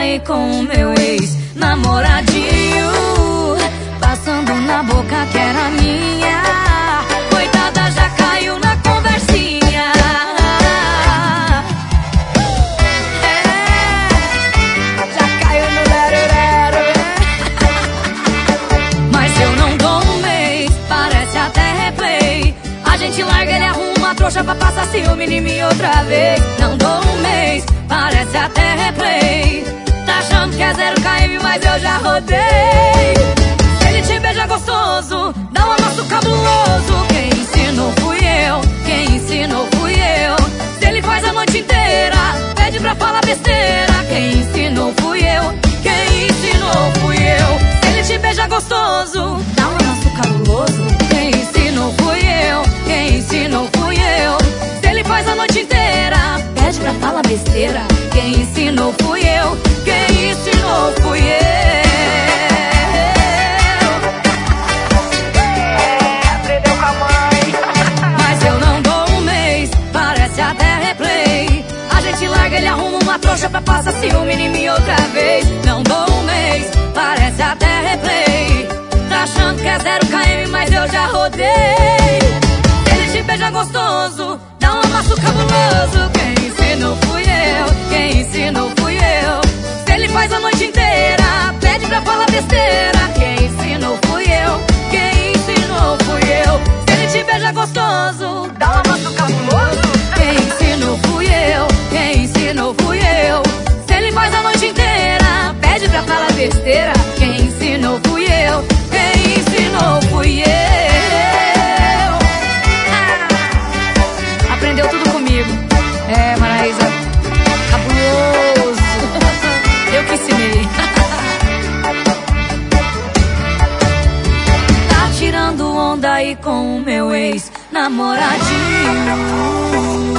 aí com o meu ex-namoradinho, passando na boca que era minha. Coitada, já caiu na conversinha. Já caiu no lerorero. Mas eu não dou um mês, parece até replay. A gente larga, ele arruma a trouxa pra passar ciúme em mim outra vez. Não dou um mês, parece até replay. Tá achando que é 0 km, mas eu já rodei. Se ele te beija gostoso, dá um amasso cabuloso. Quem ensinou fui eu, quem ensinou fui eu. Se ele faz a noite inteira, pede pra falar besteira. Quem ensinou fui eu, quem ensinou fui eu. Se ele te beija gostoso, dá um amasso cabuloso. Quem ensinou fui eu, quem ensinou fui eu. Se ele faz a noite inteira, pede pra falar besteira. Quem ensinou fui eu, quem ensinou fui eu. Aprendeu com a mãe. Mas eu não dou um mês, parece até replay. A gente larga, ele arruma uma trouxa pra passar ciúme em mim outra vez. Não dou um mês, parece até replay. Tá achando que é 0 km, mas eu já rodei. Se ele te beija gostoso, dá um amasso cabuloso. Quem ensinou fui eu, quem ensinou fui eu. Se ele faz a noite inteira, pede pra falar besteira. Quem ensinou fui eu, quem ensinou fui eu. Se ele te beija gostoso, Dá um amasso cabuloso. quem ensinou fui eu, quem ensinou fui eu. Se ele faz a noite inteira, pede pra falar besteira. Quem ensinou fui eu, quem ensinou fui eu. Aprendeu tudo comigo. É, Maraísa, cabuloso. Eu que ensinei. Tá tirando onda aí com o meu ex-namoradinho.